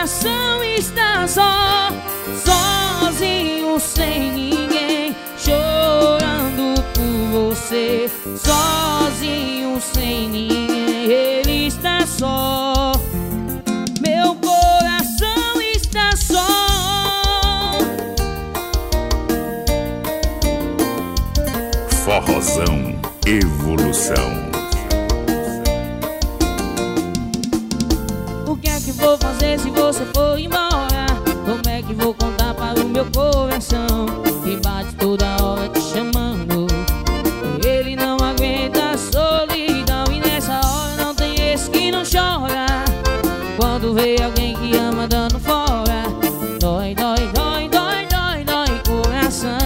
coração está só, sozinho, sem ninguém, chorando por você. Sozinho, sem ninguém, ele está só. Meu coração está só. Forrozão Evolução. O que é que vou fazer se você for embora? Como é que vou contar para o meu coração que bate toda hora te chamando? Ele não aguenta a solidão e nessa hora não tem esse que não chora. Quando vê alguém que ama dando fora, dói, dói, dói, dói, dói, dói coração.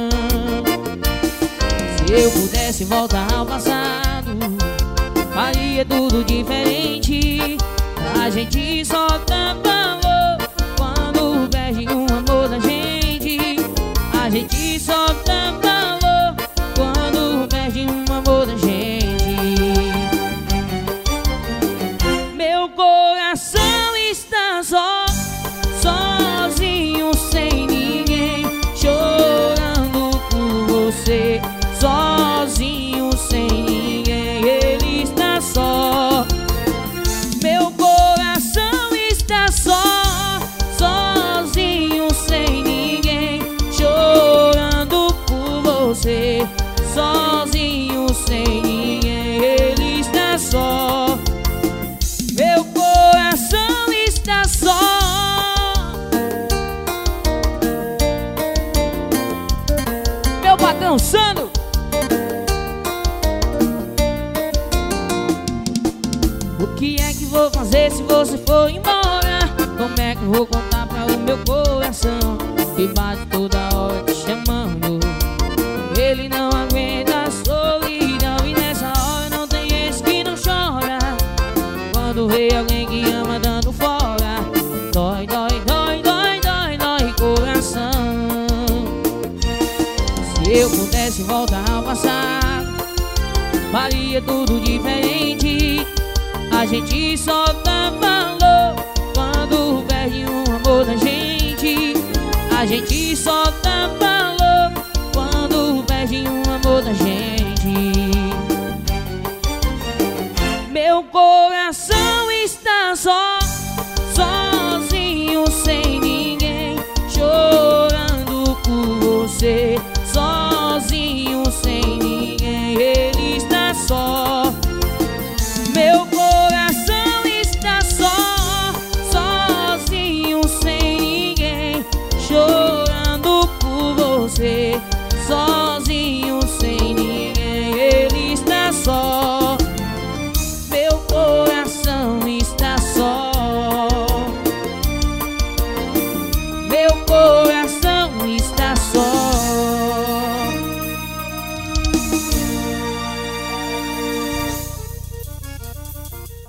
Se eu pudesse voltar ao passado, faria tudo diferente. A gente só dá valor quando perde um amor da gente. A gente só dá valor quando perde um amor da gente. Meu coração está só, sozinho, sem ninguém, chorando por você. Sozinho, sem ninguém, ele está só. Meu coração está só, sozinho, sem ninguém, chorando por você. Sozinho, sem ninguém, ele está só. Meu coração está só. Meu patrão Sandro. O que é que vou fazer se você for embora? Como é que vou contar para o meu coração que bate toda hora te chamando? Ele não aguenta a solidão e nessa hora não tem esse que não chora. Quando vê alguém que ama dando fora, dói, dói, dói, dói, dói, dói coração. Se eu pudesse voltar ao passado, faria tudo diferente. A gente só dá valor quando perde um amor da gente. A gente só dá valor quando perde um amor da gente.